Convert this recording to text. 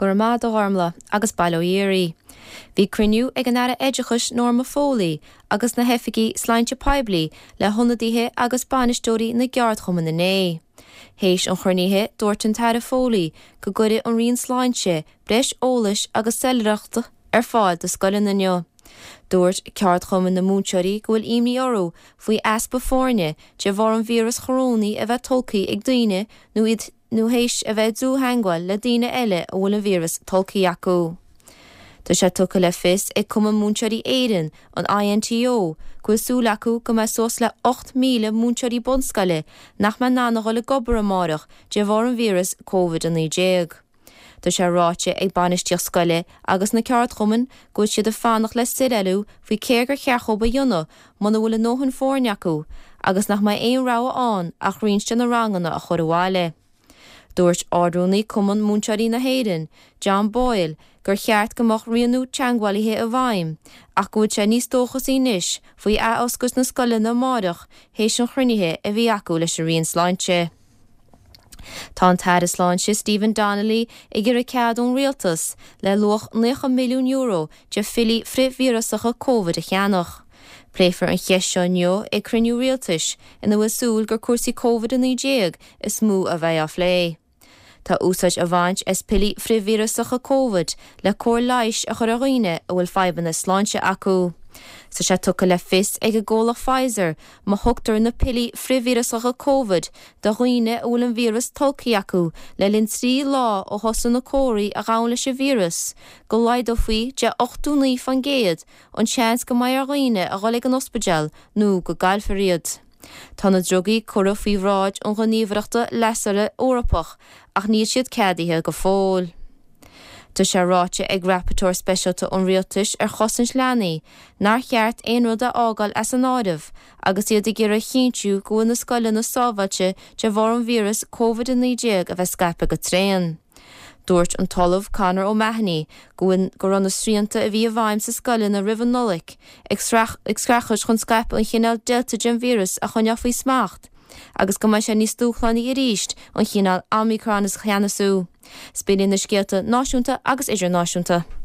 gur má do harmla agus bailóírí. Bhí criniú ag an ara éidechas Norma Foley agus na hefiigi Sláinte Paiblí le honadíthe agus banistóí na geardchuman na né. Héis an chorníthe dúirt an Tara Foley go gcuide an rion Sláinte breis ólais agus sellreachta fáil de scoilin na neo. Dúirt ceardchuman na múnseirí go bhfuil imní orú faoi aspa fórne de bhar an vírus chorónaí a bheith tolcaí ag daoine nó héis a bheith dú hangháil le daoine eile a bhfuil an vírus tolcaí acu. Tá sé tucha le fis ag cum an múnseirí éireann an INTO go súil acu go mbeidh sos le 8,000 múnseirí bonscaile nach me nánach le gobar amárach de bhar an vírus COVID-19. Tá sé ráite ag banisteach scoile agus na ceardchuman go siad a fánach le sireilú faoi céir chearchoba dionna mana bhfuil nóhann fórne acu agus nach mai éon rá an ach rionste na ranganna a chur bháile. Dúirt ardúnaí cumann múnseirí na hÉireann, John Boyle, gur cheart gomach rianú teangháilithe a bhaim, ach go bhfuil sé níos dóchas níos faoi oscailt na scoile na mádach hééis an chruinithe a bhí acu leis a rion Sláinte. Tá an Tara Sláinte Stephen Donnelly ag gur a ceadún rialtas le luach 9 milliún euro de fili frithvírusacha COVID a cheannach. Pléifar an cheisio neo ag criniú rialtais ina bhfuil súil gur cuasaí COVID-19 is mú a bheith á lé. Tá úsáid a bhaint is pili frithvírusacha COVID le cór leiis a chur a roiine a bhfuil feiban na Sláinte acu. Sa sé tucha le fis ag a ggóla Pfizer má thugtar na pili frithvírusacha COVID do roiine a bhfuil an vírus tolcaí acu le linn 3 lá ó thosan na cóirí a rán leis a vírus, go laid ó faoi de 8 fan géad an seans go mbeidh ar roiine a ghoil ag an ospidéal nó go gailfear. Tá na drogaí curtha faoi bhráid an gníomhaireachta leasara Eorpach ach níl siad ceadaithe go fóil. Tá sé ráite ag rapporteur speisialta an rialtais ar chosann leanaí, nar cheart aon rud a ágáil as an áireamh, agus iad ag gur a chiintú go bhfuil na scoile na sábhailte de bhar an vírus COVID-19 a bheith scaipе go tréan. Dúirt an talamh Conor O'Mahony go ran na sríanta a bhí a bhaim sa scoile na Rivan Nullic ag scrachas chun scaipе an chinál Delta gen vírus a chuneamh faoi smacht, agus go mbeidh sé níos dúchlannaí i ríist an chinál Omicron is cheannasú. Spéileann na scéalta náisiúnta agus idirnáisiúnta.